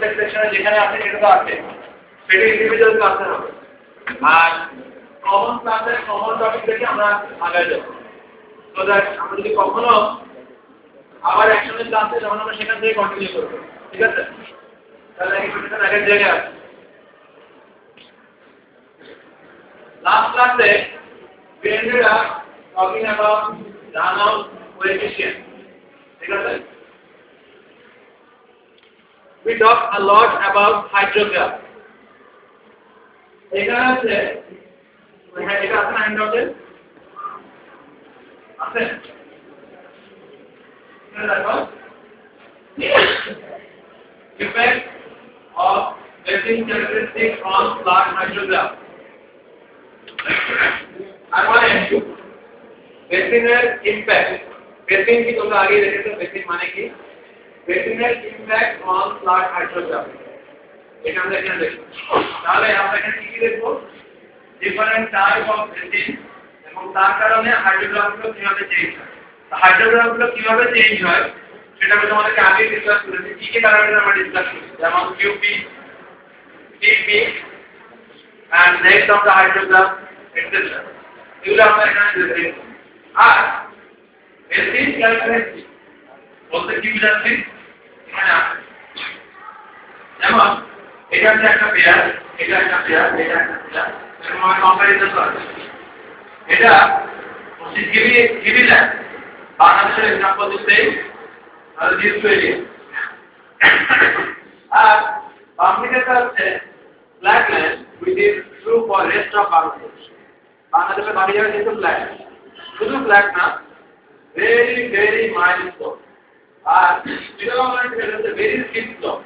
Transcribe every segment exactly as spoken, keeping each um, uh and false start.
General সেকশনে যেখানে আছে সেটা তো আছে সেটা ইন্ডিভিজুয়াল ক্লাসে হবে আর কমন ক্লাসে কমন টপিক থেকে আমরা আগে যাব তো দ্যাট আমরা যদি কখনো আবার একসাথে ক্লাসে যখন আমরা সেখান থেকে কন্টিনিউ করব ঠিক আছে তাহলে এই ভিডিওটা আগের জায়গায় আছে লাস্ট ক্লাসে we ended up talking about Ranoff coefficient ঠিক আছে we talked a lot about hydrograph এখানে আছে হ্যাঁ এটা আছে না হ্যান্ডআউটে আছে এটা দেখো effect of basin characteristics on flat hydrograph I want to বেসিনের ইমপ্যাক্ট বেসিন কি তোমরা আগে দেখেছো বেসিন মানে কি বেসিনের ইমপ্যাক্ট অন ফ্ল্যাট হাইড্রোগ্রাফ এটা আমরা এখানে দেখব তাহলে আমরা এখানে কি কি দেখব ডিফারেন্ট টাইপ অফ বেসিন এবং তার কারণে হাইড্রোগ্রাফগুলো কিভাবে চেঞ্জ হয় হাইড্রোগ্রাফগুলো কিভাবে চেঞ্জ হয় সেটা আমি তোমাদেরকে আগে ডিসকাস করেছি কি কি প্যারামিটার আমরা ডিসকাস করেছি যেমন কিউপি টিপি and next of the hydrograph etc এগুলো আমরা এখানে দেখব আর বেসিন ক্যারেক্টারিস্টিক বলতে কি বোঝাচ্ছি এখানে আছে যেমন এটা হচ্ছে একটা পেয়ার এটা একটা পেয়ার এটা একটা পেয়ার এরকম আমরা কম্পারিজন করব এটা হচ্ছে গিভি গিভি ল্যান্ড বাংলাদেশের एग्जांपल দিতে আর দিস এরিয়া আর বাংলাদেশে আছে flat land which is true for rest of Bangladesh বাংলাদেশের বাড়ি যাবে কিন্তু flat শুধু flat না very very mild slope R development is very steep slope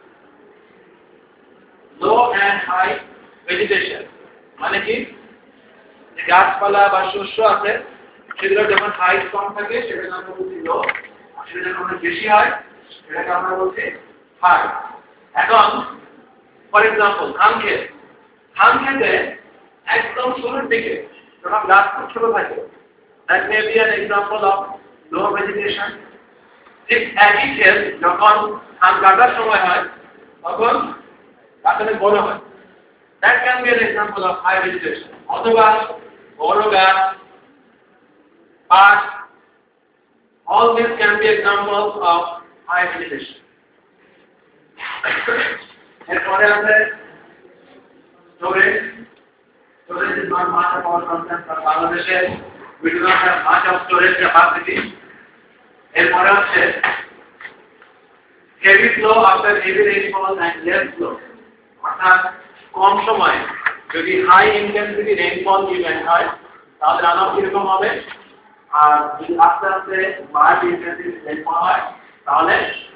low and high vegetation মানে কি যে গাছপালা বা শস্য আছে সেগুলো যখন হাইট কম থাকে সেটাকে আমরা বলছি লো আর সেটা যখন বেশি হয় সেটাকে আমরা বলছি হাই এখন ফর এক্সাম্পল ধান ক্ষেত ধান ক্ষেতে একদম শুরুর দিকে যখন গাছ খুব ছোট থাকে that may be an example of low vegetation ঠিক একই ক্ষেত যখন ধান কাটার সময় হয় তখন গাছটা বড় হয় that can be an example of high vegetation অথবা বড় গাছ পাট all these can be examples of high vegetation এরপরে আছে storage storage is not much of our concern for Bangladesh we do not have much of storage capacity এরপরে আছে heavy flow after heavy rainfall and less flow অর্থাৎ কম সময়ে যদি high intensity rainfall event হয় তাহলে runoff কিরকম হবে আর যদি আস্তে আস্তে মাইল্ড ইন্টেন্সিটি রেইনফল হয় তাহলে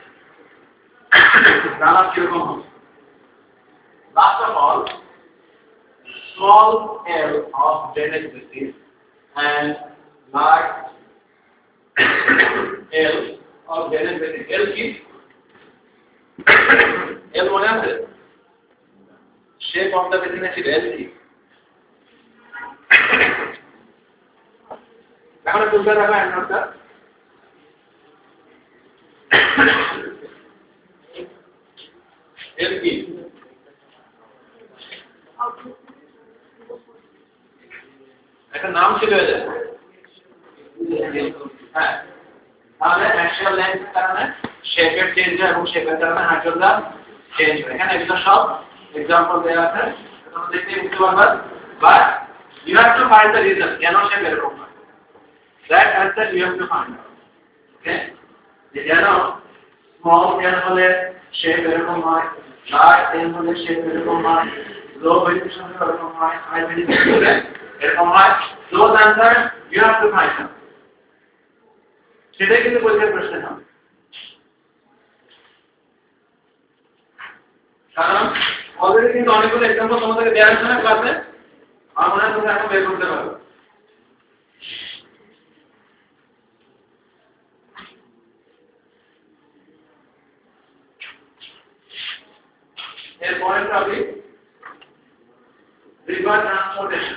রানঅফ কিরকম হবে last of all small L of drainage basin and large L of drainage basin L কি L মনে আছে shape of the basin is L কি এখন তুলতে রাখা অ্যান্সারটা L কি একটা নাম ছিল এদের হ্যাঁ তাহলে অ্যাকচুয়াল লেন্থের কারণে শেপের চেঞ্জ হয় এবং শেপের কারণে হাইড্রোগ্রাফ চেঞ্জ হয় এখানে এগুলো সব এক্সাম্পল দেওয়া আছে তোমরা দেখতে বুঝতে পারবে but you have to find the reason কেন শেপ এরকম হয় that answer you have to find okay যে কেন স্মল এল হলে শেপ এরকম হয় লার্জ এল হলে শেপ এরকম হয় লো ভেজিটেশন হলে এরকম হয় হাই ভেজিটেশন হলে এরকম হয় those answers you have to find out সেটাই কিন্তু পরীক্ষার প্রশ্ন হবে কারণ অলরেডি কিন্তু অনেকগুলো এক্সাম্পল তোমাদেরকে দেওয়া আছে না ক্লাসে আর মনে হয় তোমরা এখন বের করতে পারবে এর পরের topic river transportation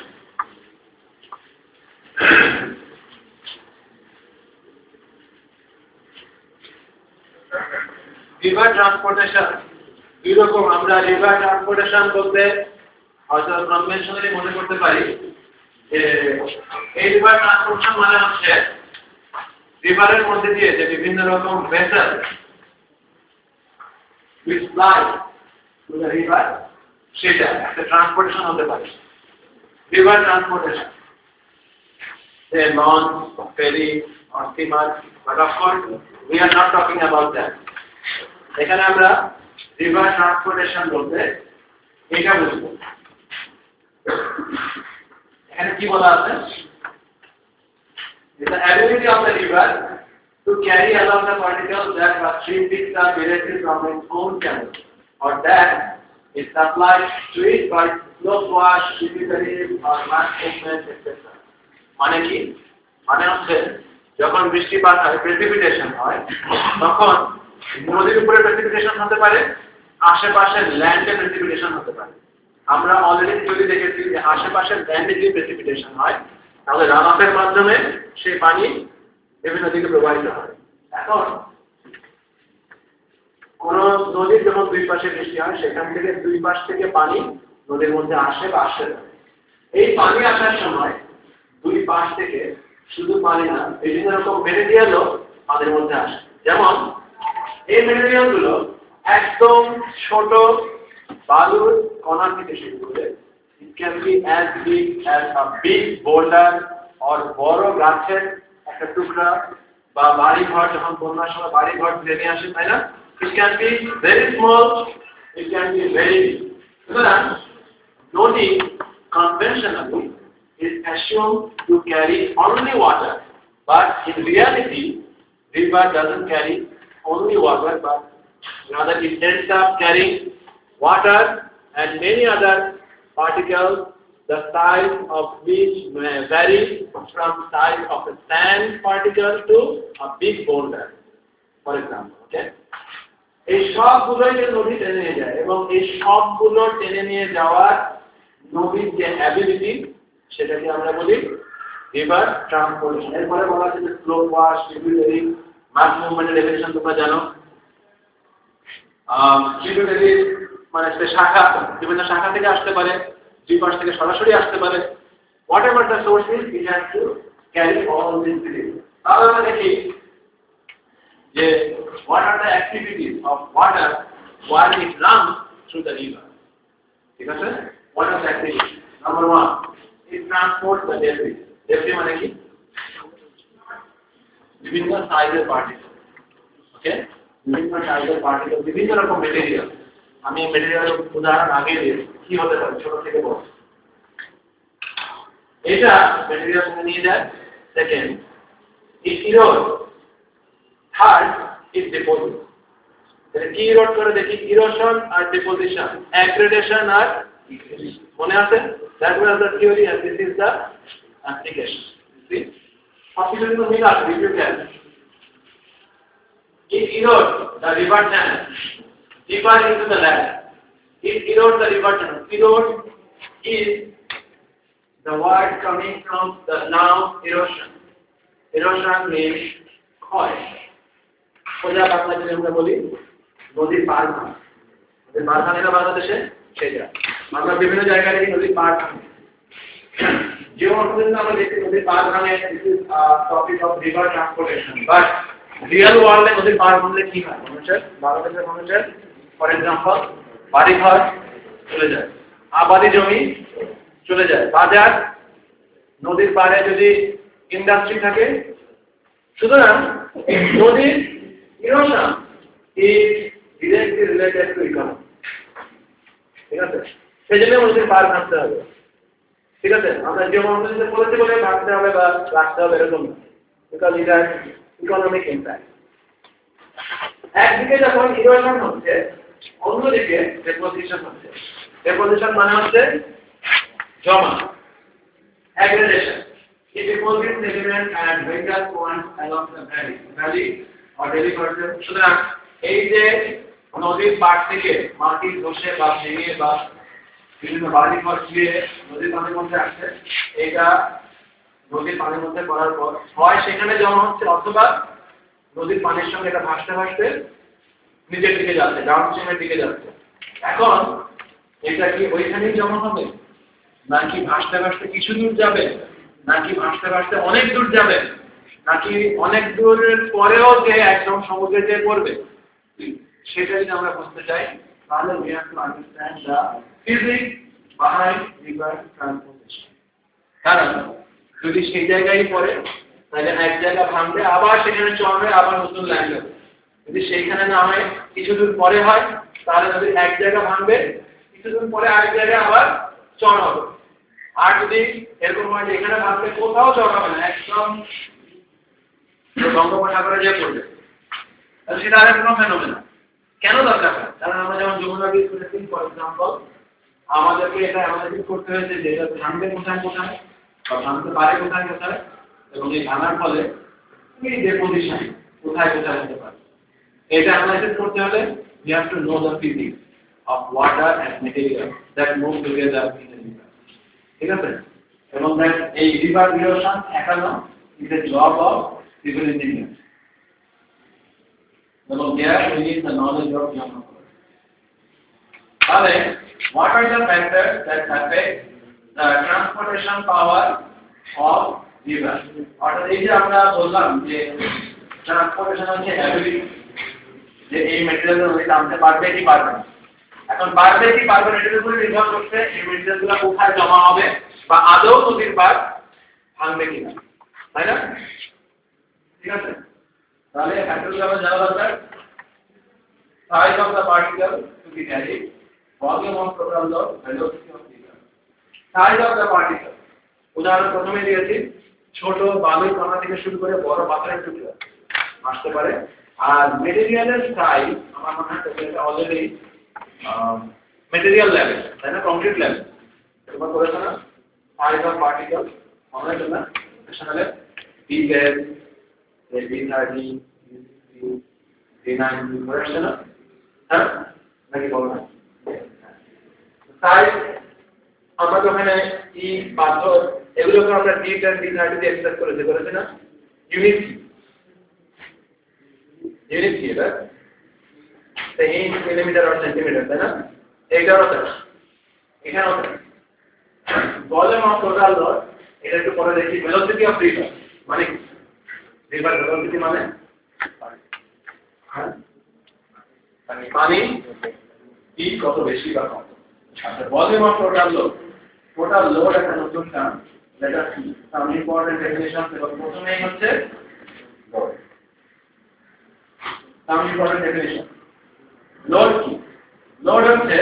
river transportation দুই রকম আমরা রিভার ট্রান্সপোর্টেশন বলতে হয়তো কনভেনশনালি মনে করতে পারি যে এই রিভার ট্রান্সপোর্টেশন মানে হচ্ছে রিভারের মধ্যে দিয়ে যে বিভিন্ন রকম vessel which fly through the river সেটা একটা ট্রান্সপোর্টেশন হতে পারে river transportation say launch, ferry or steamer, but of course we are not talking about that. এখানে আমরা রিভার ট্রান্সপোর্টেশন বলতে এটা বুঝবো এখানে কি বলা আছে the ability of the river to carry along the particles that are stream picks up directly from its own channel or that is supplied to it by slow wash, tributaries or mass movement et cetera. মানে কি মানে হচ্ছে যখন বৃষ্টিপাত হয় precipitation হয় তখন নদীর উপরে প্রেসিপিটেশন হতে পারে আশেপাশের ল্যান্ডে প্রেসিপিটেশন হতে পারে আমরা অলরেডি যদি দেখেছি যে আশেপাশের ল্যান্ডে যে প্রেসিপিটেশন হয় তাহলে রানঅফের মাধ্যমে সেই পানি বিভিন্ন দিকে প্রবাহিত হয় এখন কোন নদীর যখন দুই পাশে বৃষ্টি হয় সেখান থেকে দুই পাশ থেকে পানি নদীর মধ্যে আসে বা আসে না এই পানি আসার সময় দুই পাশ থেকে শুধু পানি না বিভিন্ন রকম মেটেরিয়ালও আমাদের মধ্যে আসে যেমন এই মেটেরিয়ালগুলো একদম ছোট বালুর কণা থেকে শুরু করে it can be as big as a big boulder or বড় গাছের একটা টুকরা বা বাড়ি ঘর যখন বন্যার সময় বাড়ি ঘর ভেঙে আসে তাই না it can be very small it can be very big সুতরাং নদী conventionally is assumed to carry only water but in reality river doesn't carry only water but rather it ends up carrying water and many other particles the size of which may vary from size of a sand particle to a big boulder for example okay এই সবগুলোই যে নদী টেনে নিয়ে যায় এবং এই সবগুলো টেনে নিয়ে যাওয়ার নদীর যে অ্যাবিলিটি সেটাকে আমরা বলি রিভার ট্রান্সপোর্টেশন এরপরে বলা আছে যে স্লো ওয়াশ ট্রিবিউটারি মাস মুভমেন্টের ডেফিনিশন তোমরা জানো আহ ট্রিবিউটারি মানে সে শাখা বিভিন্ন শাখা থেকে আসতে পারে দুই পাশ থেকে সরাসরি আসতে পারে whatever the source is it has to carry all these things তাহলে আমরা দেখি যে what are the activities of water while it runs through the river ঠিক আছে what are the activities number one it transports the debris debris মানে কি বিভিন্ন সাইজের পার্টিকেল ওকে বিভিন্ন সাইজের পার্টিকেল বিভিন্ন রকম মেটেরিয়াল আমি মেটেরিয়ালের উদাহরণ আগে দিই কি হতে পারে ছোট থেকে বড় এটা মেটেরিয়াল নিয়ে যায় second it erodes third it deposits তাহলে কি ইরোড করে দেখি ইরোশন আর ডিপোজিশন অ্যাগ্রেডেশন আর মনে আছে that was the theory and this is the application see possibly to mean that if you can it erodes the river channel deeper into the land it erodes the river channel erode is the word coming from the noun erosion erosion means ক্ষয় সোজা বাংলা যদি আমরা বলি নদীর পার ভাঙা নদীর পার ভাঙে না বাংলাদেশে সেটা আমরা বিভিন্ন জায়গায় দেখি নদীর পার ভাঙে যে অর্থনীতি আমরা দেখি নদীর পার ভাঙে this is topic of river transportation but real ওয়ার্ল্ডে নদীর পার ভাঙলে কি হয় মানুষের বাংলাদেশের মানুষের ফর এক্সাম্পল বাড়ি ঘর চলে যায় আবাদি জমি চলে যায় বাজার নদীর পাড়ে যদি ইন্ডাস্ট্রি থাকে সুতরাং নদীর erosion is directly related to economy ঠিক আছে সেজন্য আমাদের পার ভাঙতে হবে ঠিক আছে আমরা যে মন্ত্রীতে বলেছি বলে ভাঙতে হবে বা রাখতে হবে এরকম না because it has economic impact একদিকে যখন ইরোশন হচ্ছে অন্যদিকে ডেপোজিশন হচ্ছে ডেপোজিশন মানে হচ্ছে জমা অ্যাগ্রেগেশন it deposits sediment and vital points along the valley valley or daily process সুতরাং এই যে নদীর পাড় থেকে মাটি ধসে বা ভেঙে বা বিভিন্ন বাড়ি ঘর দিয়ে নদীর পানির মধ্যে আসছে এটা নদীর পানির মধ্যে পড়ার পর হয় সেখানে জমা হচ্ছে অথবা নদীর পানির সঙ্গে এটা ভাসতে ভাসতে নিচের দিকে যাচ্ছে ডাউন স্ট্রিমের দিকে যাচ্ছে এখন এটা কি ওইখানেই জমা হবে, নাকি ভাসতে ভাসতে কিছু দূর যাবে, নাকি ভাসতে ভাসতে অনেক দূর যাবে, নাকি অনেক দূরের পরেও যে একদম সমুদ্রে যেয়ে পড়বে? সেটা যদি আমরা বুঝতে চাই তাহলে we have to understand the physics behind river transportation. কারণ যদি সেই জায়গায় পড়ে তাহলে এক জায়গা ভাঙবে, আবার সেখানে চড়বে, আবার নতুন ল্যান্ড হবে। যদি সেইখানে না হয় কিছু দূর পরে হয়, তাহলে যদি এক জায়গা ভাঙবে, কিছুদিন পরে আরেক জায়গায় আবার চড় হবে। আর যদি এরকম হয় যে এখানে ভাঙবে কোথাও চড় হবে না, একদম বঙ্গোপসাগরে যে পড়বে, তাহলে সেটা আরেক কোনো ফেনোমেনা। কেন দরকার হয়? কারণ আমরা যেমন যমুনা ব্রিজ করেছি ফর এক্সাম্পল, আমাদেরকে এটা আমাদেরকে করতে হয়েছে যে এটা ভাঙবে কোথায় কোথায় বা ভাঙতে পারে কোথায় কোথায়, এবং এই ভাঙার ফলে এই ডেপোজিশন কোথায় কোথায় হতে পারে। এটা অ্যানালাইসিস করতে হলে we have to know the physics of water and material that move together in a river. ঠিক আছে? এবং that এই river erosion ঠেকানো is a job of civil engineers. এবং there we need the knowledge of geography. তাহলে what are the factors that affect the transportation power of river? অর্থাৎ এই যে আমরা বললাম যে ট্রান্সপোর্টেশন হচ্ছে অ্যাবিলিটি, যে এই ম্যাটেরিয়ালগুলো নদীতে নামতে পারবে কি পারবে না। এখন পারবে কি পারবে না এটার উপরে নির্ভর করছে এই ম্যাটেরিয়ালগুলো কোথায় জমা হবে বা আদৌ নদীর পার ভাঙবে কিনা, তাই না? ঠিক আছে, তাহলে ফ্যাক্টরগুলো আমরা জানা দরকার। Size of the particle to be carried, volume of total load, velocity of river. Size of the particle উদাহরণ প্রথমে দিয়েছি, ছোট বালুর কণা থেকে শুরু করে বড় পাথরের টুকরো আসতে পারে। আর মেটেরিয়ালের সাইজ আমার মনে হয় এটা অলরেডি মেটেরিয়াল লেভেল, তাই না, কংক্রিট লেভেল তোমরা করেছো না? সাইজ অফ পার্টিকেল আমরা জানি না সেখানে বি গ্যাস বি থার্টি বি নাইনটি করেছো না? হ্যাঁ নাকি বলো না? সাইজ আমরা তো এখানে ই পাথর এগুলোকে আমরা ডি টেন ডি থার্টি দিয়ে এক্সপ্রেস করেছি, করেছি না? ইউনিট ইউনিট কি এটা? ইঞ্চ, মিলিমিটার আর সেন্টিমিটার, তাই না? এইটার হচ্ছে এখানে হচ্ছে ভলিউম অফ টোটাল লোড। এটা একটু পরে দেখি। ভেলোসিটি অফ রিভার মানে রিভার ভেলোসিটি মানে পানি কি কত বেশি বা কম। আচ্ছা, volume of total load, total load একটা নতুন টার্ম, যেটা সাম ইম্পর্টেন্ট ডেফিনিশন। এবং প্রথমেই হচ্ছে load, some important definition. Load কি? লোড হচ্ছে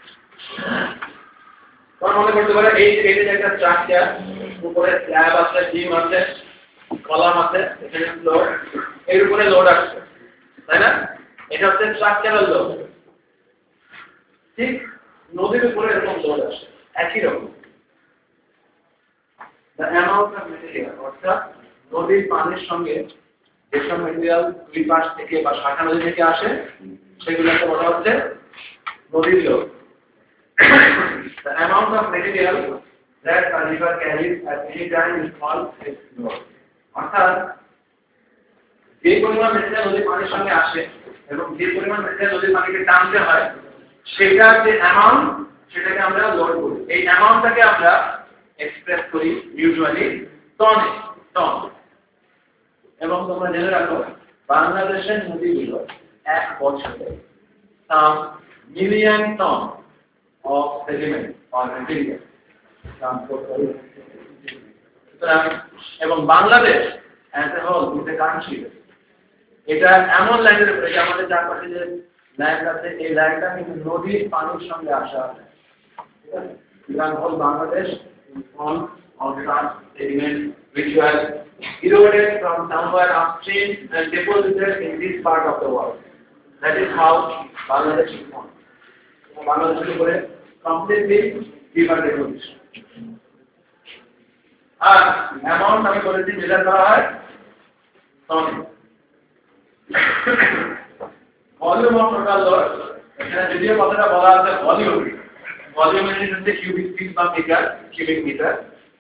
তোমরা মনে করতে পারো এই এই যে একটা স্ট্রাকচার, উপরে স্ল্যাব আছে, বিম আছে, কলাম আছে, এখানে লোড, এর উপরে লোড আসছে, তাই না? এটা হচ্ছে স্ট্রাকচারাল লোড। ঠিক নদীর উপরে এরকম লোড আসে একই রকম। The amount of material, অর্থাৎ নদীর পানির সঙ্গে যেসব ম্যাটেরিয়াল দুই পাশ থেকে বা শাখা নদী থেকে আসে সেগুলোকে বলা হচ্ছে নদীর load. The amount of material that a river carries at any time is called its load. অর্থাৎ যে পরিমাণ ম্যাটেরিয়াল নদীর পানির সঙ্গে আসে এবং যে পরিমাণ ম্যাটেরিয়াল নদীর পানিকে টানতে হয় সেটার যে অ্যামাউন্ট সেটাকে আমরা লোড বলি। এই অ্যামাউন্টটাকে আমরা এক্সপ্রেস করি ইউজুয়ালি টনে, টন। এবং তোমরা জেনে রাখো বাংলাদেশের নদীগুলো এক বছরে some million ton of sediment or material transport করে। এবং Bangladesh as a whole is a country, এটা এমন ল্যান্ডের উপরে, আমাদের চারপাশে যে ল্যান্ড আছে এই ল্যান্ডটা কিন্তু নদীর পানির সঙ্গে আসা আছে। ঠিক আছে, whole Bangladesh is formed of such sediment which were eroded from somewhere upstream and deposited in this part of the world. That is how Bangladesh is formed. বাংলাদেশের উপরে কমপ্লিটলি রিভার ডেপোজিশন। আর অ্যামাউন্ট আমি বলেছি measure করা হয় টনে। Volume of total load, এখানে যদিও কথাটা বলা আছে ভলিউম, ভলিউম ইউনিট হচ্ছে কিউবিক ফিট বা মিটার, কিউবিক মিটার।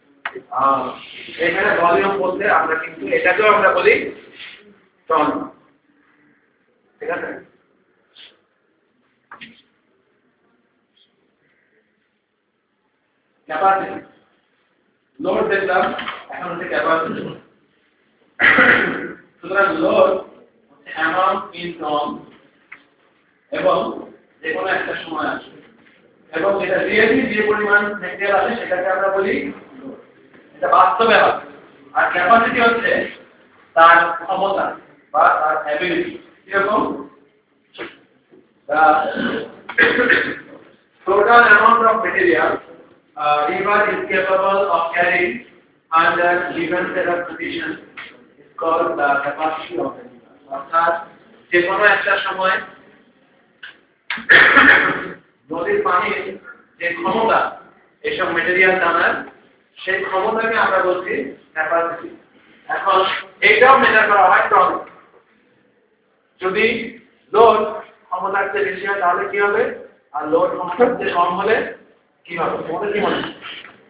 এখানে ভলিউম বলতে আমরা কিন্তু এটাকেও আমরা বলি টন। ঠিক আছে, ক্যাপাসিটি লোড দেখলাম এখন হচ্ছে ক্যাপাসিটি সুতরাং লোড হচ্ছে অ্যামাউন্ট ইন টন এবং যে কোনো একটা সময় আসবে এবং যেটা রিয়েলি যে পরিমাণ মেটেরিয়াল আছে সেটাকে আমরা বলি এটা বাস্তবে হয় আর ক্যাপাসিটি হচ্ছে তার ক্ষমতা বা তার অ্যাবিলিটি এরকম total amount of material uh, river is capable of carrying under given set of conditions is called the capacity of the river. অর্থাৎ যে কোনো একটা সময় নদীর পানির যে ক্ষমতা এসব মেটেরিয়াল টানার সেই ক্ষমতাকে আমরা বলছি ক্যাপাসিটি। এখন এইটাও মেজার করা হয় টন। যদি লোড ক্ষমতার চেয়ে বেশি হয় তাহলে কি হবে আর লোড ক্ষমতার চেয়ে কম হলে কি হবে তোমাদের কি মনে হয়?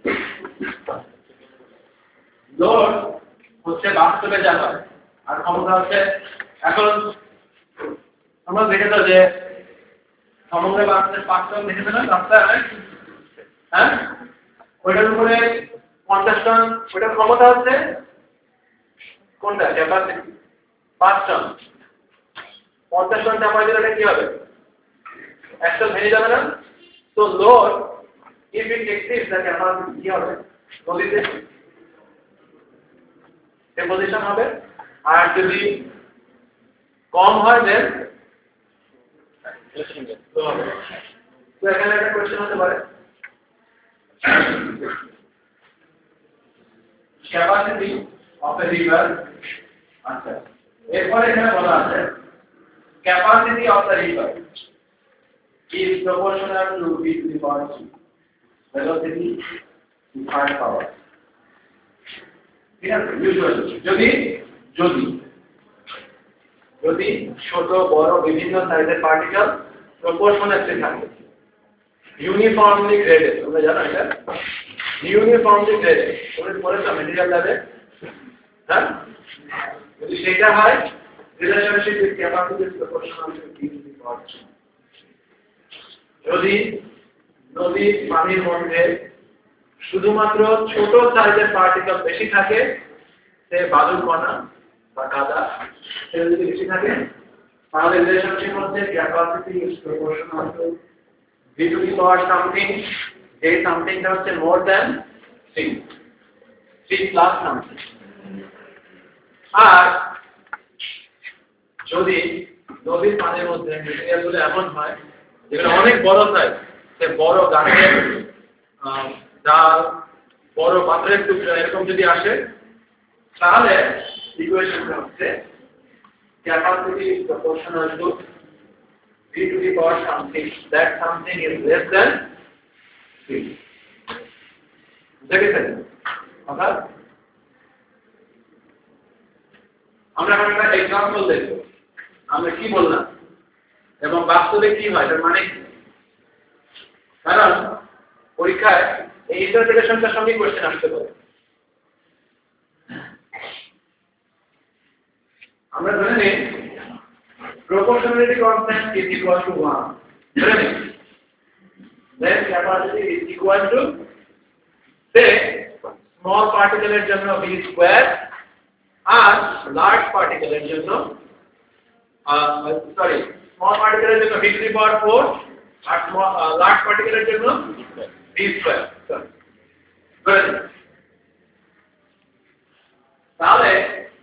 লোড হচ্ছে বাস্তবে যা হয় আর ক্ষমতা হচ্ছে এখন আমরা দেখেছো যে সমগ্র বাংলাদেশ পাঁচজন দেখেছে না রাস্তায় হ্যাঁ ওইটার উপরে পঞ্চাশ টন ওইটার ক্ষমতা হচ্ছে কোনটা ক্যাপাসিটি পাঁচ টন পঞ্চাশ টন চাপা দিলে এটা কি হবে একশো ভেঙে যাবে না তো load if it exceeds the capacity কি হবে নদীতে ডেপোজিশন হবে আর যদি কম হয় দেন তো হবে তো এখানে একটা কোশ্চেন হতে পারে ক্যাপাসিটি অফ এ রিভার আচ্ছা এরপরে এখানে বলা আছে capacity of the river is proportional to v to the power two velocity to high power ঠিক আছে usually যদি যদি যদি ছোট বড় বিভিন্ন সাইজের পার্টিকেল প্রপোর্শনালি থাকে ইউনিফর্মলি গ্রেডেড তোমরা জানো এটা ইউনিফর্মলি গ্রেডেড তোমরা পড়েছো মেটেরিয়াল ল্যাবে হ্যাঁ যদি সেটা হয় relationship with capacity is proportional to v to the power two যদি নদীর পানির মধ্যে শুধুমাত্র ছোট সাইজের পার্টিকেল বেশি থাকে সে বালুর কণা বা কাদা সেটা যদি বেশি থাকে তাহলে রিলেশনশিপ হচ্ছে capacity is proportional to v to the power something যে সামথিংটা হচ্ছে more than three three plus something আর যদি নদীর পানির মধ্যে মেটেরিয়ালগুলো এমন হয় যেগুলো অনেক বড় সাইজ সে বড় গাছের ডাল বড় পাথরের টুকরা এরকম যদি আসে তাহলে ইকুয়েশনটা হচ্ছে capacity is proportional to v to the power something that something is less than three দেখেছেন অর্থাৎ আমরা এখন একটা এক্সাম্পল দেখব আমরা কি বললাম এবং বাস্তবে কি হয় তার মানে কারণ পরীক্ষায় এই ইন্টারপ্রিটেশনটার সঙ্গে কোশ্চেন আসতে পারে আমরা ধরে নিই proportionality constant is equal to one ধরে নিই then capacity is equal to say small particle এর জন্য v square আর large particle এর জন্য সরি small particle এর জন্য v to the power four R large particle এর জন্য v square good তাহলে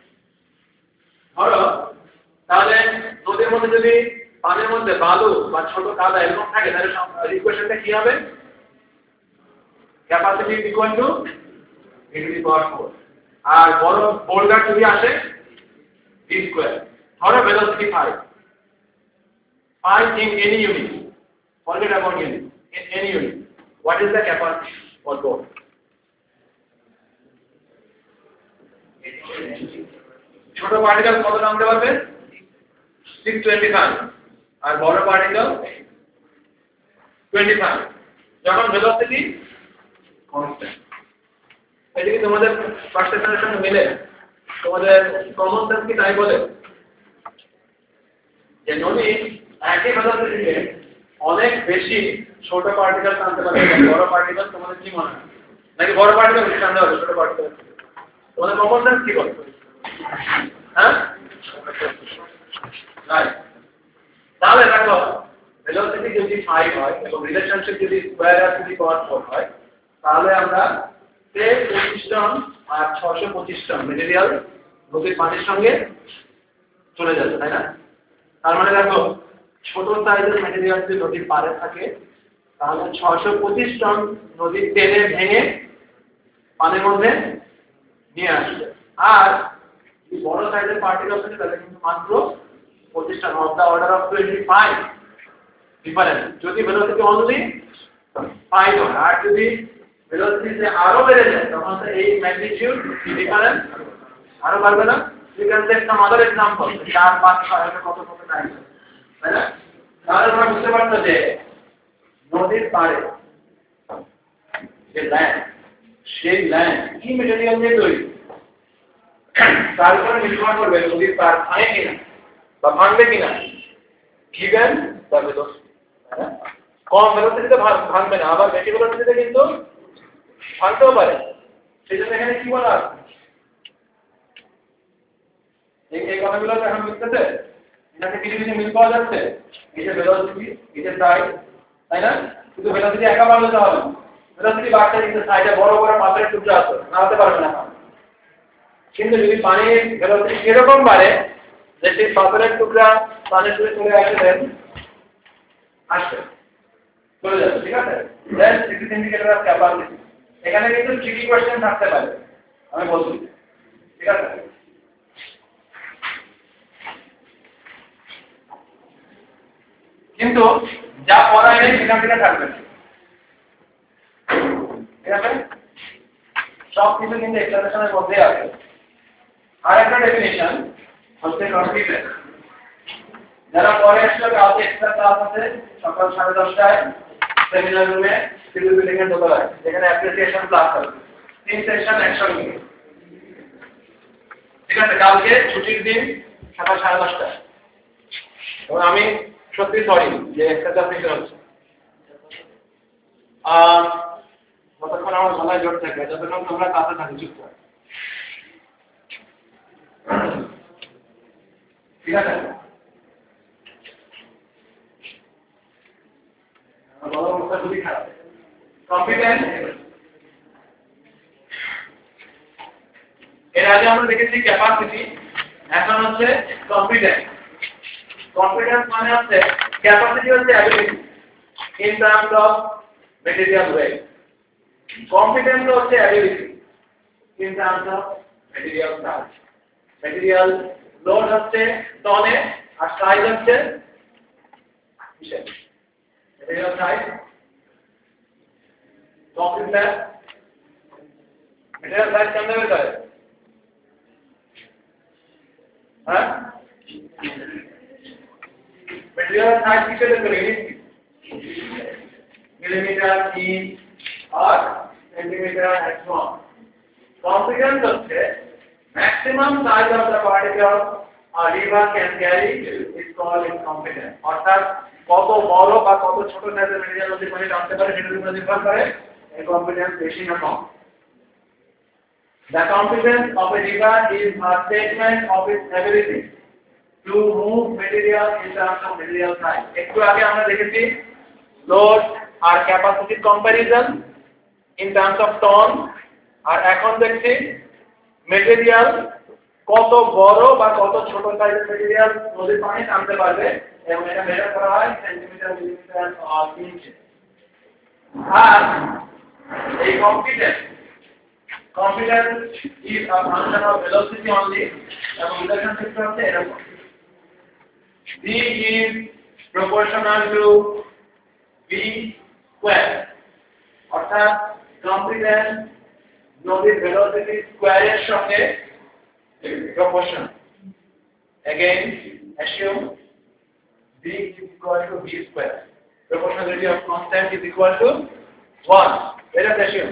ধরো তাহলে নদীর মধ্যে যদি পানির মধ্যে বালু বা ছোট কাদা এরকম থাকে তাহলে ইকুয়েশনটা কি হবে capacity is equal to v to the power four আর বড় বোল্ডার যদি আসে v স্কয়ার ধরো velocity five five in any unit forget about unit in any unit what is the capacity for both ছোট পার্টিকেল কত নামতে পারবে six twenty-five আর বড় পার্টিকেল twenty-five যখন ভেলোসিটি কনস্ট্যান্ট এটা কি তোমাদের ফার্স্ট সেশনের সঙ্গে মিলে তোমাদের কমন সেন্স কি তাই বলে যে নদী একই ভেলোসিটিতে অনেক বেশি ছোট পার্টিকেল টানতে পারবে বড় পার্টিকেল, তোমাদের কি মনে হয়? নাকি বড় পার্টিকেল বেশি টানতে হবে ছোট পার্টিকেল? তোমাদের কমন সেন্স কি বলে? হ্যাঁ, রাইট। তাহলে দেখো ভেলোসিটি যদি ফাইভ হয় এবং রিলেশনশিপ যদি স্কয়ার আর টু দি পাওয়ার ফোর হয়, তাহলে আমরা পঁচিশ টন আর ছয়শো পঁচিশ টন মেটেরিয়াল নদীর পানির সঙ্গে চলে যাবে, তাই না? তার মানে দেখো ছোট সাইজের মেটেরিয়াল যদি নদীর পাড়ে থাকে তাহলে ছয়শো পঁচিশ টন নদীর টেনে ভেঙে পানির মধ্যে নিয়ে আসবে। আর বড় সাইজের পার্টিকেল আছে তাহলে কিন্তু মাত্র পঁচিশ টন, of the order of twenty five difference. যদি ভেলোসিটি অনলি ফাইভ হয় আর যদি ভেলোসিটি আরো বেড়ে যায় তখন তো এই ম্যাগনিটিউড ডিফারেন্স আরো বাড়বে না? You can take some other example, চার পাঁচ ছয় কত কত টাইম, তাই না? তাহলে আমরা বুঝতে পারছো যে নদীর পাড়ে যে ল্যান্ড, সেই ল্যান্ড কি মেটেরিয়াল দিয়ে তৈরি তার উপরে নির্ভর করবে নদীর পাড় ভাঙে কিনা বা ভাঙবে কিনা, গিভেন দ্য ভেলোসিটি। কম ভেলোসিটিতে ভাঙবে না, আবার বেশি ভেলোসিটিতে কিন্তু ভাঙতেও পারে। সেই জন্য এখানে কি বলা আছে, এই কথাগুলো এখন বুঝতেছে, এটাতে কিছু কিছু মিল পাওয়া যাচ্ছে। এই যে ভেলোসিটি, এই যে সাইড, তাই না? শুধু ভেলোসিটি একা বাড়লে তো হবে, ভেলোসিটি বাড়তে কিন্তু সাইডে বড় বড় পাথরের টুকরো আছে, নাড়াতে পারবে না। কিন্তু যদি পানির ভেলোসিটি এরকম বাড়ে যে সেই পাথরের টুকরা পানির সুরে চলে আসবে, আসবে চলে যাবে, ঠিক আছে? Then six indicator of capacity, এখানে কিন্তু ট্রিকি কোশ্চেন থাকতে পারে, আমি বলছি, ঠিক আছে? কিন্তু যা পড়া নেই সেখান থেকে থাকবে, ঠিক আছে? সব কিছু কিন্তু এক্সপ্লেনেশনের মধ্যে আছে। আর একটা ডেফিনিশন হচ্ছে কনফিডেন্স। যারা পরে আসলে কালকে এক্সট্রা ক্লাস আছে সকাল সাড়ে দশটায় সেমিনার রুমে সিভিল বিল্ডিং এর দোতলায়, যেখানে অ্যাপ্রিসিয়েশন ক্লাস হবে, তিন সেকশন একসঙ্গে, ঠিক আছে? কালকে ছুটির দিন সকাল সাড়ে দশটায়। এবং আমি সত্যি সরি যে এক্সট্রা ক্লাস নিতে হচ্ছে। আহ যতক্ষণ আমার গলায় জোর থাকে, যতক্ষণ তোমরা কাছে থাকো চুপচাপ, ঠিক আছে? গলার অবস্থা খুবই খারাপ। কনফিডেন্স, এর আগে আমরা দেখেছি ক্যাপাসিটি, এখন হচ্ছে কনফিডেন্স। কনফিডেন্স মানে হচ্ছে ক্যাপাসিটি হচ্ছে ability in terms of material weight, confidence হচ্ছে ability in terms of material charge. Material load হচ্ছে টনে আর সাইজ হচ্ছে কিসে? Material size. Confidence material size কেমন হবে তাহলে? হ্যাঁ, মেটেরিয়াল সাইজ কিসে দেখো? ইউনিট মিলিমিটার, ইঞ্চ আর সেন্টিমিটার, অ্যাটম। কনফিডেন্স হচ্ছে maximum size of the particle a river can carry is called its confidence. অর্থাৎ কত বড় বা কত ছোট সাইজের মেটেরিয়াল নদীর পানি টানতে পারে সেটার উপর নির্ভর করে এই কনফিডেন্স বেশি না কম। The confidence of a river is a statement of its ability to move material in terms of material size. একটু আগে আমরা দেখেছি load R capacity comparison in terms of ton, আর এখন দেখছি মেটেরিয়াল কত বড় বা কত ছোট সাইজের মেটেরিয়াল নদীর পানি টানতে পারবে এবং এটা মেজার করা হয় সেন্টিমিটার, মিলিমিটার আর ইঞ্চে। আর এই confidence confidence is a function of velocity only, এবং রিলেশনশিপ হচ্ছে এরকম, v is proportional to v square, অর্থাৎ কনফিডেন্স নদীর ভেলোসিটি স্কয়ারের সঙ্গে proportional. Again, assume v is equal to v square. Proportionality of constant is equal to one. Let us assume.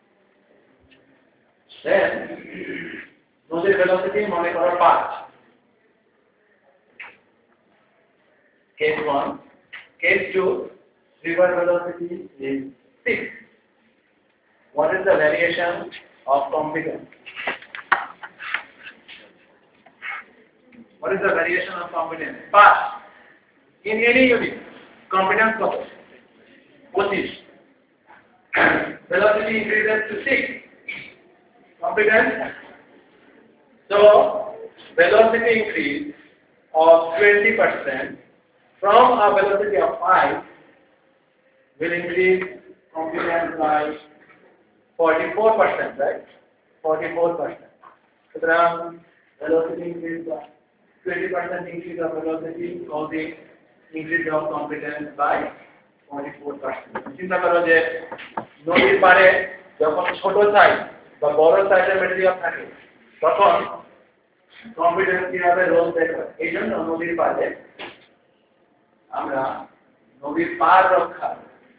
Then, নদীর velocity মনে করো পাঁচ। Case one. Case two. river velocity is six. What is the variation of competence? What is the variation of competence? Pass. In any unit, competence কত? twenty-five. Velocity increases to six. Competence. So, velocity increase of twenty percent from a velocity of five will increase competence by forty-four percent, right? forty-four percent. So, the velocity increase by twenty percent increase of velocity causing increase of competence by forty-four percent. চিন্তা করো যে নদীর পাড়ে যখন ছোট size বা বড় সাইজের ম্যাটেরিয়াল থাকে তখন কম্পিটেন্স কিভাবে রোল প্লে করে। এই জন্য নদীর পাড়ে আমরা নদীর পাড় রক্ষা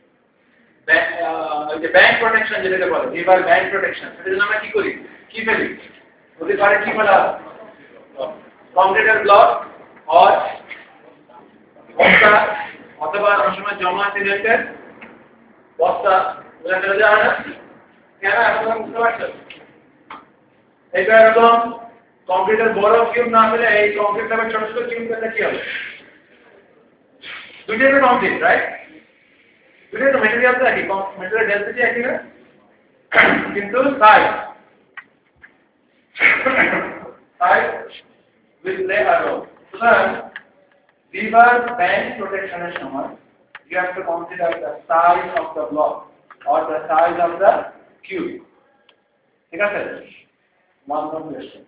যে ব্যাংক প্রোটেকশন যেটাকে বলে রিভার ব্যাংক প্রোটেকশন, সেটার জন্য আমরা কি করি, কি ফেলি নদীর পাড়ে, কি ফেলা কংক্রিটের ব্লক আর বস্তা অথবা অনেক সময় জমা সিমেন্টের বস্তা ওগুলো ফেলে দেওয়া হয় না কেন? এখন বুঝতে পারছেন এটা এরকম কংক্রিটের বড় কিউব না ফেলে এই কংক্রিট টাইপের ছোট ছোট কিউব ফেলে কি হবে? দুইটাই তো কংক্রিট, রাইট? দুইটাই তো মেটেরিয়াল তো একই, মেটেরিয়াল ডেনসিটি একই না, কিন্তু size size will play a role. সুতরাং river bank protection এর সময় you have to consider the size of the block or the size of the cube. ঠিক আছে? One more question.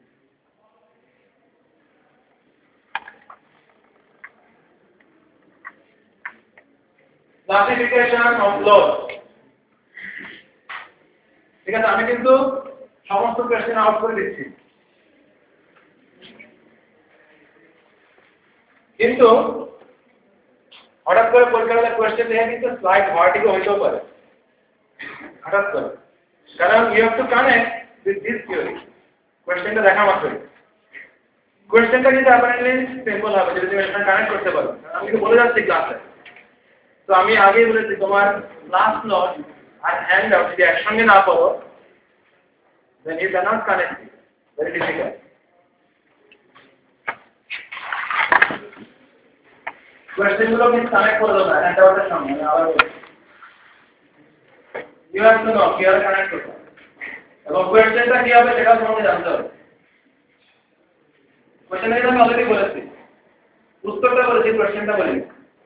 Classification of load. ঠিক আছে, আমি কিন্তু সমস্ত কোশ্চেন আউট করে দিচ্ছি, কিন্তু হঠাৎ করে পরীক্ষার কোশ্চেন দেখে কিন্তু স্লাইড ভার্টিগো হইতেও পারে হঠাৎ করে, কারণ you have to connect with this theory. কোশ্চেনটা দেখা মাত্রই কোশ্চেনটা কিন্তু অ্যাপারেন্টলি সিম্পল হবে যদি তুমি এটা কানেক্ট করতে পারো। আমি তো বলে যাচ্ছি ক্লাসে, তো আমি আগেই বলেছি তোমার ক্লাস নোট আর হ্যান্ড আউট যদি একসঙ্গে না পড়ো then you cannot connect it. Very difficult. Question গুলো কিন্তু কানেক্ট করে দাও না হ্যান্ড আউটের সঙ্গে, আবার you have to know কিভাবে কানেক্ট করতে হবে এবং কোয়েশ্চেনটা কি হবে সেটা তোমাকে জানতে হবে। কোয়েশ্চেনটা আমি অলরেডি বলেছি, উত্তরটা বলেছি, কোয়েশ্চেনটা বলিনি,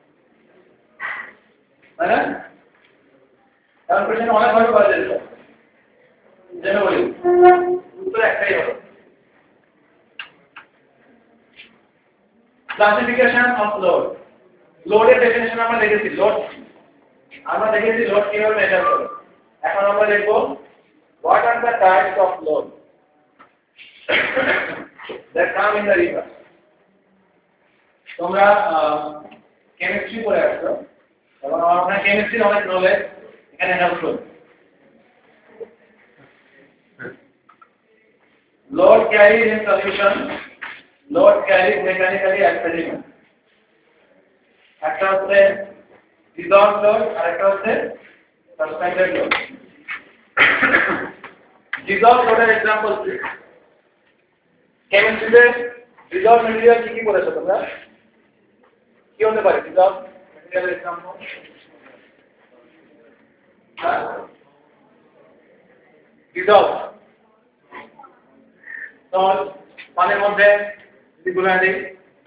তাই না? কারণ কোয়েশ্চেন অনেক ভাবে করা যেতে পারে, জেনে বলি উত্তর একটাই হবে। Classification of load. লোডের ডেফিনিশন আমরা দেখেছি, লোড আমরা দেখেছি লোড কিভাবে মেজার করে। এখন আমরা দেখব what are the types of load that come in the river. তোমরা কেমিস্ট্রি পড়ে আসছো এবং আমরা কেমিস্ট্রির অনেক নলেজ এখানে হেল্প করবে। Load carried in solution, load carried mechanically at sediment. একটা হচ্ছে dissolved load আর একটা হচ্ছে suspended load. Dissolved load এর एग्जांपल কি? কেমিস্ট্রিতে dissolved material কি কি পড়েছো তোমরা? কি হতে পারে dissolved material এর एग्जांपल? হ্যাঁ, dissolved সল পানির মধ্যে গুলা দিই,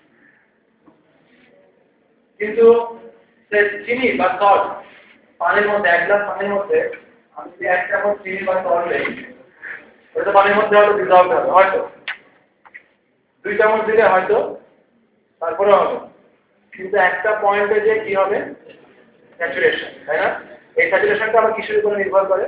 কিন্তু সে চিনি বা সল্ট পানির মধ্যে এক গ্লাস পানির মধ্যে আমি যদি এক চামচ চিনি বা সল্ট দিই ওটা পানির মধ্যে হয়তো ডিসলভ হবে, হয়তো দুই চামচ দিলে হয়তো তারপরে হবে, কিন্তু একটা পয়েন্টে যে কি হবে স্যাচুরেশন, তাই না? এই স্যাচুরেশনটা আবার কিসের উপরে নির্ভর করে?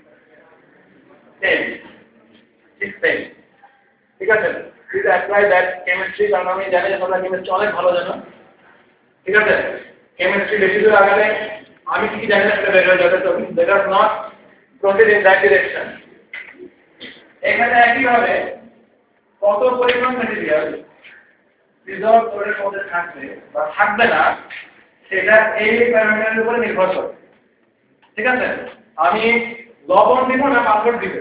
সেম ঠিক সেম ঠিক আছে। প্লিজ অ্যাপ্লাই দ্যাট কেমিস্ট্রি, কারণ আমি জানি যে তোমরা কেমিস্ট্রি অনেক ভালো জানো, ঠিক আছে? কেমিস্ট্রি বেশি দূর আগালে আমি কি জানি না সেটা বের হয়ে যাবে, তো that are not proceed in that direction. এখানে একইভাবে কত পরিমাণ ম্যাটেরিয়াল ডিসলভ করে মধ্যে থাকবে বা থাকবে না সেটা এই প্যারামিটারের উপরে নির্ভর করে। ঠিক আছে, আমি লবণ দিব না পাথর দিব?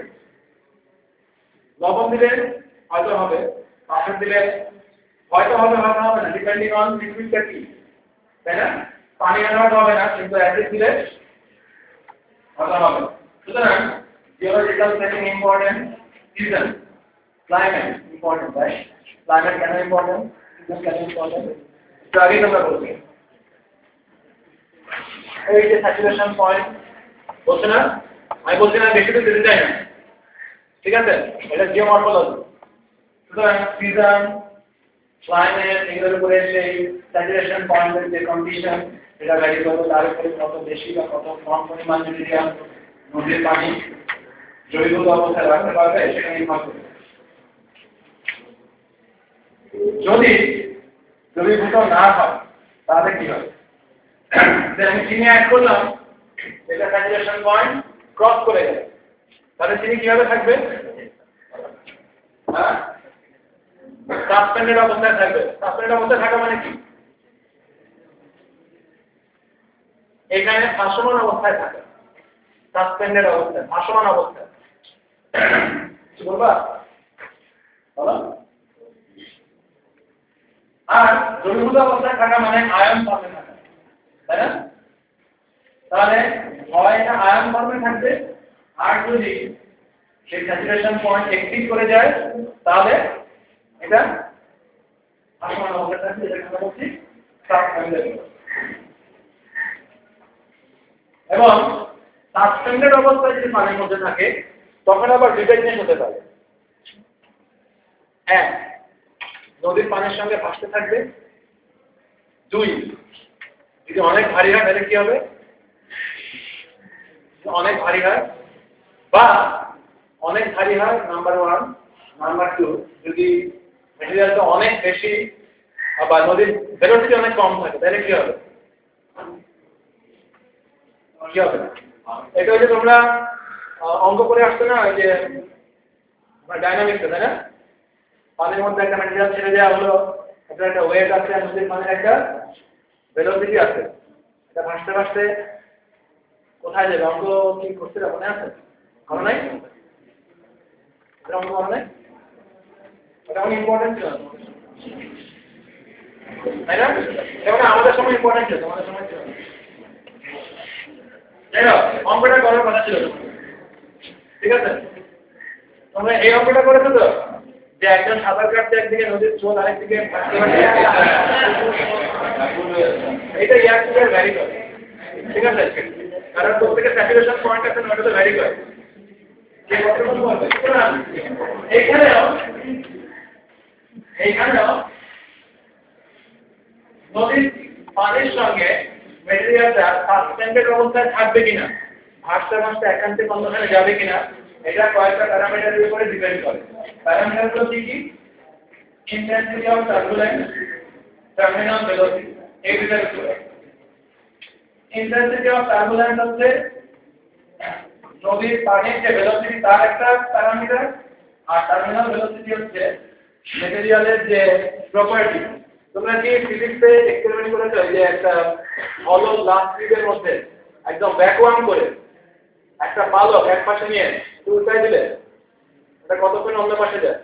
লবণ দিলে হয়তো হবে, পাথর দিলে হয়তো হবে হয়তো হবে না, ডিপেন্ডিং অন লিকুইডটা কি, তাই না? পানি আনার হবে না, কিন্তু অ্যাসিড দিলে হয়তো হবে। সুতরাং geological setting important, season, climate important, right? Climate কেন ইম্পর্টেন্ট, সিজন কেন ইম্পর্টেন্ট, একটু আগে তোমরা বলবে। এই যে স্যাচুরেশন পয়েন্ট বলছে না, আমি বলছি না বেশি তো দিতে চাই না, ঠিক আছে? এটা জিওমরফোলজি। সুতরাং সিজন, ক্লাইমেট এগুলোর উপরে সেই স্যাচুরেশন পয়েন্টের যে কন্ডিশন এটা ভ্যারি করবে, তার উপরে কত বেশি বা কত কম পরিমাণ মিডিয়াম নদীর পানি জৈব অবস্থায় রাখতে পারবে সেটা নির্ভর করবে। যদি দ্রবীভূত না হয় তাহলে কি হবে? আমি চিনি অ্যাড করলাম, এটা স্যাচুরেশন পয়েন্ট ক্রস করে গেল, তাহলে চিনি কিভাবে থাকবে? হ্যাঁ, সাসপেন্ডেড অবস্থায় থাকবে। সাসপেন্ডেড অবস্থায় থাকা মানে কি? এখানে ভাসমান অবস্থায় থাকে, সাসপেন্ডেড অবস্থায়, ভাসমান অবস্থায়। কি বলবা বলো? আর দ্রবীভূত অবস্থায় থাকা মানে আয়ন ফর্মে থাকা, তাই না? তাহলে হয় এটা আয়ন ফর্মে থাকবে, আর যদি সেই স্যাচুরেশন পয়েন্ট এক্সিড করে যায় তাহলে এটা ভাসমান অবস্থায় থাকবে, যেটা আমরা বলছি সাসপেন্ডেড। এবং সাসপেন্ডেড অবস্থায় যদি পানির মধ্যে থাকে তখন আবার দুইটা জিনিস হতে পারে। এক, নদীর পানির সঙ্গে ভাসতে থাকবে। দুই, যদি অনেক ভারী হয় তাহলে কি হবে? অনেক ভারী হয় বা অনেক ভারী হয় নাম্বার ওয়ান। নাম্বার টু, যদি মেটেরিয়ালটা অনেক বেশি বা নদীর ভেলোসিটি অনেক কম থাকে তাহলে কি হবে? কি হবে? এটা হচ্ছে তোমরা অঙ্ক করে আসছো না, ওই যে ডাইনামিক্স, তাই না? পানির মধ্যে একটা ম্যাটেরিয়াল ছেড়ে দেওয়া হলো, একটা একটা ওয়েট আছে, নদীর পানির একটা ভেলোসিটি আছে, এটা ভাসতে ভাসতে কোথায় যাবে? অঙ্ক কি করতে মনে আছে? মনে নাই? এটা অঙ্ক মনে নাই? এটা অনেক ইম্পর্টেন্ট ছিল, তাই না? যেমন আমাদের সময় ইম্পর্টেন্ট ছিল, তোমাদের সময় ছিল। যাই হোক, অঙ্কটা করার কথা ছিল, ঠিক আছে? তোমরা এই অঙ্কটা করেছো তো, যে একজন সাঁতার কাটতে একদিকে নদীর স্রোত আরেকদিকে এটা ইয়ার ভ্যারি করে, ঠিক আছে? কারণ প্রত্যেকের স্যাচুরেশন পয়েন্ট আছে, ওটাতে ভ্যারি করে। এইখানেও এইখানেও নদীর পানির সঙ্গে মেটেরিয়ালটা সাসপেন্ডেড অবস্থায় থাকবে কিনা, ভাসতে ভাসতে একান্তে বন্ধখানে যাবে কিনা, এটা কয়েকটা প্যারামিটারের উপরে ডিপেন্ড করে। প্যারামিটারগুলো কি কি? Intensity of turbulence, terminal velocity, এই দুটার উপরে। ইন্টেন্সিটি অফ টার্বুলেন্স হচ্ছে নদীর পানির যে ভেলোসিটি তার একটা প্যারামিটার, আর টার্মিনাল ভেলোসিটি হচ্ছে মেটেরিয়ালের যে প্রপার্টি। তোমরা কি ফিজিক্সে এক্সপেরিমেন্ট করেছো যে একটা হলো গ্লাস টিউবের মধ্যে একদম ভ্যাকুয়াম করে একটা পালক এক পাশে নিয়ে উল্টাই দিলে এটা কতক্ষণ অন্য পাশে যায়?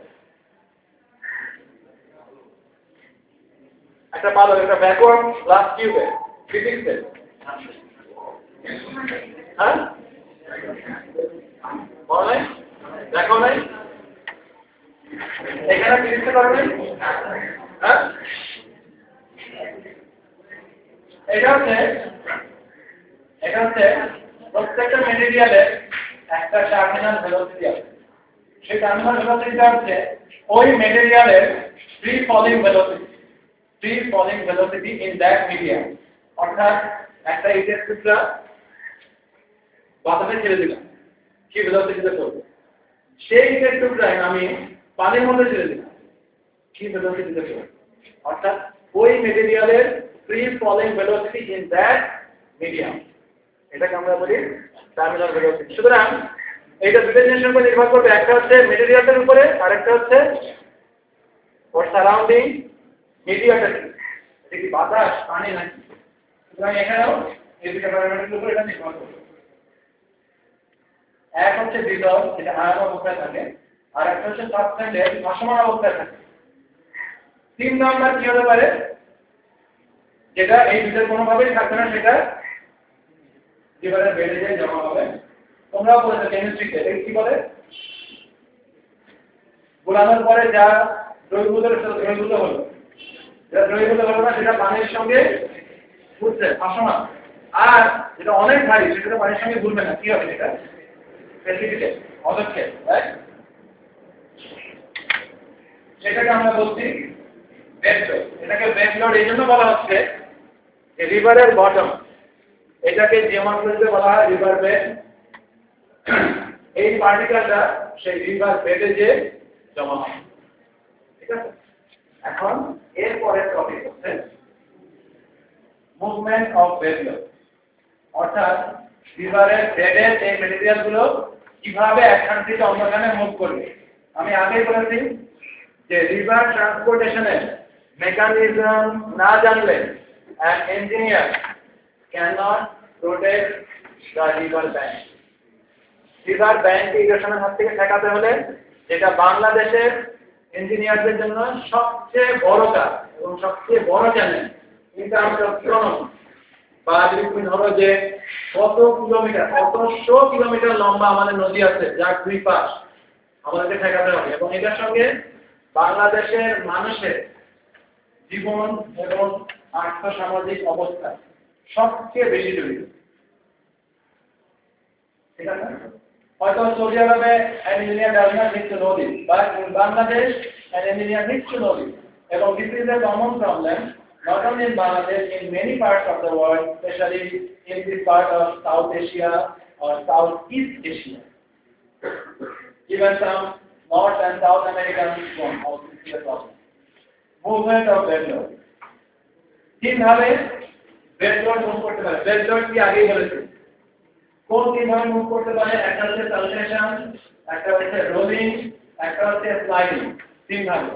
একটা পালক, একটা ভ্যাকুয়াম গ্লাস টিউবে ফিজিক্সে, হ্যাঁ বলো নাই? দেখো নাই? এখানে ফিজিক্সে করো নাই? হ্যাঁ, এটা হচ্ছে এটা হচ্ছে প্রত্যেকটা মেটেরিয়ালের একটা টার্মিনাল ভেলোসিটি আছে। সেই টার্মিনাল ভেলোসিটিটা হচ্ছে ওই মেটেরিয়ালের free falling velocity, free falling velocity in that medium. অর্থাৎ একটা ইটের টুকরা বাতাসে ছেড়ে দিলাম, কি ভেলোসিটিতে চলবে? সেই ইটের টুকরায় আমি পানির মধ্যে ছেড়ে দিলাম, কি ভেলোসিটিতে চলবে? অর্থাৎ ওই মেটেরিয়ালের free falling velocity in that medium, এটাকে আমরা বলি টার্মিনাল ভেলোসিটি। সুতরাং এইটা দুটো জিনিসের উপর নির্ভর করবে, একটা হচ্ছে মেটেরিয়ালের উপরে আর একটা হচ্ছে ওর সারাউন্ডিং মিডিয়াটা কি, এটা কি বাতাস, পানি নাকি? সুতরাং এখানেও এই দুটো প্যারামিটারের উপর এটা নির্ভর করবে। এক হচ্ছে ভিতর, যেটা আয়ন অবস্থায় থাকে, আর একটা হচ্ছে সাবস্ট্যান্ডে ভাসমান অবস্থায় থাকে। তিন নাম্বার কি হতে পারে, যেটা এই দুটোর কোনোভাবেই থাকবে না, সেটা লিভারের বেডে যে জমা হবে। তোমরাও বলেছো কেমিস্ট্রিতে এই কি বলে, গোলানোর পরে যা দ্রবীভূত দ্রবীভূত হলো, যেটা দ্রবীভূত হলো না সেটা পানির সঙ্গে ঘুরছে ভাসমান, আর যেটা অনেক ভারী সেটা পানির সঙ্গে ঘুরবে না, কি হবে সেটা প্রেসিপিটেট, অদক্ষেপ, রাইট? সেটাকে আমরা বলছি বেড লোড। এটাকে বেড লোড এই জন্য বলা হচ্ছে যে রিভারের বটম, এটাকে জিওমেট্রিতে বলা হয় রিভার বেড। এই পার্টিকেলটা সেই রিভার বেডে যে জমা হয়, ঠিক আছে? এখন এর পরের টপিক হচ্ছে মুভমেন্ট অফ বেড লোড, অর্থাৎ রিভারের বেডের এই ম্যাটেরিয়ালগুলো কিভাবে একখান থেকে অন্যখানে মুভ করবে। আমি আগেই বলেছি যে রিভার ট্রান্সপোর্টেশনের মেকানিজম না জানলে an engineer cannot protect the river bank. River bank ইরিগেশনের হাত থেকে ঠেকাতে হলে, যেটা বাংলাদেশের ইঞ্জিনিয়ারদের জন্য সবচেয়ে বড় কাজ এবং সবচেয়ে বড় চ্যালেঞ্জ, কিন্তু আমরা ইকোনমি বা যদি তুমি ধরো যে কত কিলোমিটার, কতশো কিলোমিটার লম্বা আমাদের নদী আছে যার দুই পাশ আমাদেরকে ঠেকাতে হবে, এবং এটার সঙ্গে বাংলাদেশের মানুষের জীবন এবং আর্থসামাজিক অবস্থা সবচেয়ে বেশি জড়িত, ঠিক আছে? হয়তো সৌদি আরবে an engineer does not need to know this, but in Bangladesh an engineer needs to know this. এবং this is a common problem not only in Bangladesh, in many parts of the world, especially in this part of South Asia or Southeast Asia. Even some North and South American don't also see the problem. Movement of bed load. কিভাবে bed load move করতে পারে? Bed load কি আগেই বলেছি, কোন কিভাবে move করতে পারে? একটা হচ্ছে সালটেশন, একটা হচ্ছে রোলিং, একটা হচ্ছে স্লাইডিং। তিন ভাবে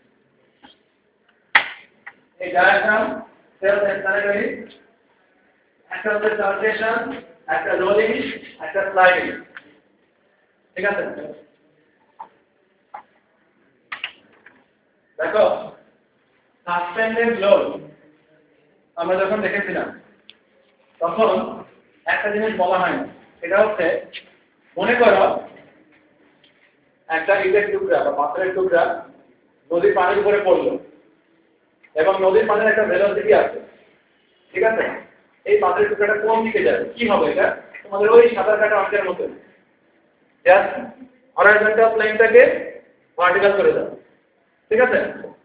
এই ডায়াগ্রাম সেলফ এক্সপ্লানেটরি। একটা হচ্ছে সালটেশন, একটা রোলিং, একটা স্লাইডিং, ঠিক আছে? দেখো সাসপেন্ডেড লোড আমরা যখন দেখেছিলাম তখন একটা জিনিস বলা হয় না, সেটা হচ্ছে মনে করো একটা ইটের টুকরা বা পাথরের টুকরা নদীর পানির উপরে পড়লো এবং নদীর পানির একটা ভেলোসিটি আছে, ঠিক আছে? এই পাথরের টুকরাটা কোন দিকে যাবে, কি হবে? এটা তোমাদের ওই সাঁতার কাটা অঙ্কের মতো, জাস্ট হরাইজন্টাল প্লেনটাকে ভার্টিক্যাল করে দাও, ঠিক আছে?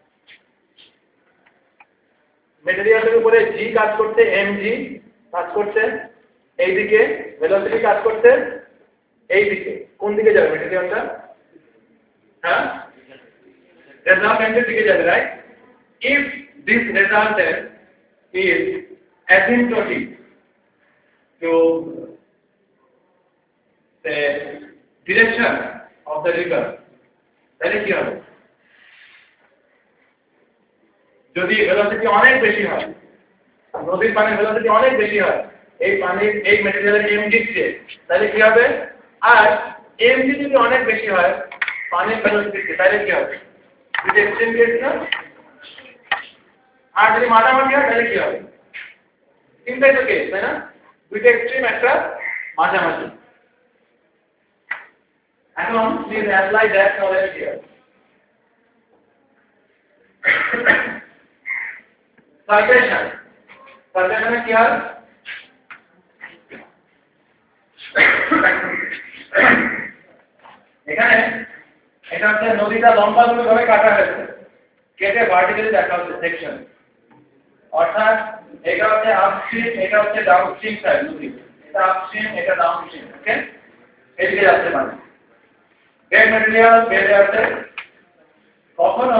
মেটেরিয়ালের উপরে জি কাজ করতে, এম জি কাজ করছে এইদিকে, ভেলোসিটি কাজ করছে এইদিকে। কোন দিকে যাবে মেটেরিয়ালটা? হ্যাঁ, রেজাল্টেন্টের দিকে যাবে, right? If this resultant is asymptotic to the direction of the river, তাহলে কি হবে? যদি ভেলোসিটি অনেক বেশি হয়, নদীর পানির ভেলোসিটি অনেক বেশি হয় এই পানির এই ম্যাটেরিয়ালের এমজি চেয়ে, তাহলে কি হবে? আর এমজি যদি অনেক বেশি হয় পানির ভেলোসিটি চেয়ে, তাহলে কি হবে? যদি এক্সট্রিম কেস না, আর যদি মাঝামাঝি হয় তাহলে কি হবে? তিনটাই তো কেস, তাই না? দুইটা এক্সট্রিম, একটা মাঝামাঝি। এখন please apply that knowledge here. Saltation, সালটেশনে কি হয়? এখানে এটা হচ্ছে নদীটা লম্বা দুটো ভাবে কাটা হয়েছে, কেটে ভার্টিক্যালি দেখা হচ্ছে সেকশন, অর্থাৎ এটা হচ্ছে আপস্ট্রিম, এটা হচ্ছে ডাউনস্ট্রিম সাইড নদী, এটা আপস্ট্রিম, এটা ডাউনস্ট্রিম, ওকে? এদিকে যাচ্ছে মানে বেড ম্যাটেরিয়াল বেড়ে আছে। কখনো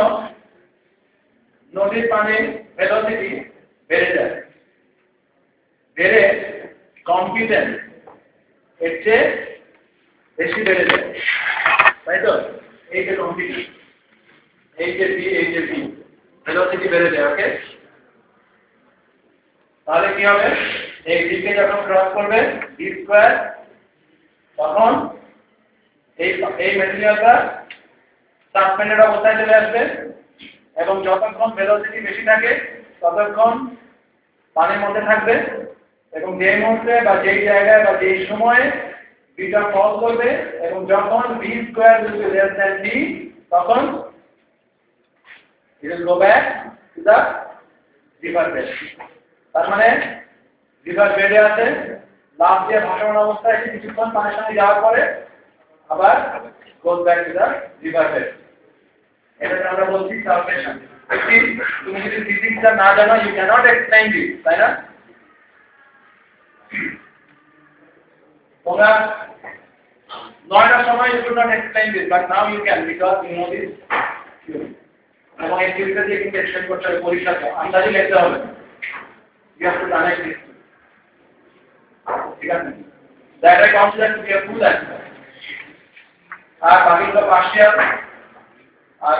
নদীর পানির ভেলোসিটি বেড়ে যায়, বেড়ে কম্পিটেন্স এর চেয়ে বেশি বেড়ে যায়, তাই তো? এই যে কম্পিটেন্স, এই যে বি, এই যে বি, ভেলোসিটি বেড়ে যায়, ওকে? তাহলে কি হবে এই d কে যখন ক্রস করবে d স্কয়ার তখন এই এই ম্যাটেরিয়ালটা সাসপেন্ডেড অবস্থায় চলে আসবে এবং যতক্ষণ ভেলোসিটি বেশি থাকে ততক্ষণ পানির মধ্যে থাকবে এবং যে মুহূর্তে বা যেই জায়গায় বা যেই সময়ে বিটা ফল করবে এবং যখন v square will be less than d তখন it will go back to the river bed তার মানে river bed এ আছে লাফ দিয়ে ভাসমান অবস্থায় কিছুক্ষণ পানির সঙ্গে যাওয়ার পরে আবার goes back to the river bed এটাকে আমরা বলছি সালভেশন তুমি যদি ফিজিক্সটা না জানো you cannot explain this তাই না তোমরা নয়টার সময় you could not explain this but now you can because you know this theory এবং এই থিওরিটা দিয়ে কিন্তু এক্সপ্লেন করতে হবে পরীক্ষাতে আন্দাজে লিখতে হবে you have to connect this ঠিক আছে that I consider to be a full answer আর বাকিগুলো পার্শিয়াল আর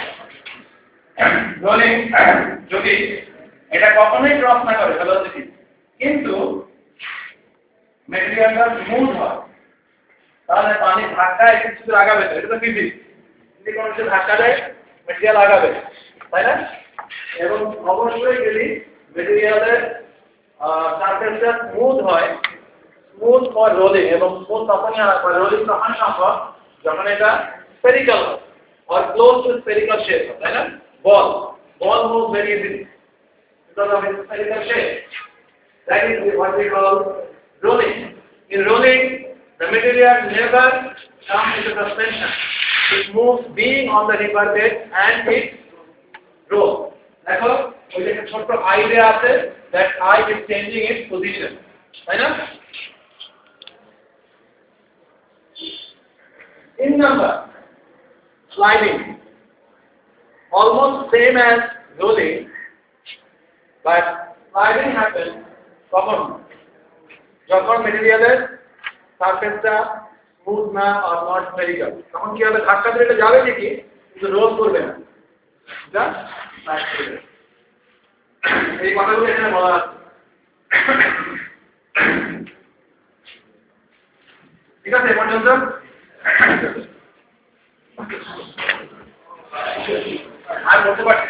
রোলিং যদি এটা কখনোই ক্রস না করে ভেলোসিটি কিন্তু ম্যাটেরিয়ালটা স্মুথ হয় তাহলে পানি ধাক্কায় কিছু দূর আগাবে এটা তো ফিজিক্স যদি কোনো কিছু ধাক্কা দেয় ম্যাটেরিয়াল আগাবে তাই না এবং অবশ্যই যদি ম্যাটেরিয়ালের সারফেসটা স্মুথ হয় স্মুথ ফর রোলিং এবং স্মুথ তখনই হয় রোলিং তখন সম্ভব যখন এটা স্ফেরিক্যাল হয় or close to spherical shape তাই না ball ball moves very easily because of its spherical shape that is what we call rolling in rolling the material never comes into suspension it moves being on the river bed and it rolls দেখো ওই যে ছোট I দেয়া আছে that eye is changing its position তাই না in number sliding almost same as rolling but sliding happens কখন যখন ম্যাটেরিয়ালের সারফেসটা স্মুথ না আর নট স্ফেরিক্যাল তখন কি হবে ধাক্কা দিলে এটা যাবে ঠিকই কিন্তু রোল করবে না যা স্লাইড করবে এই কথাগুলো এখানে বলা আছে ঠিক আছে পর্যন্ত আর বলতে পারছি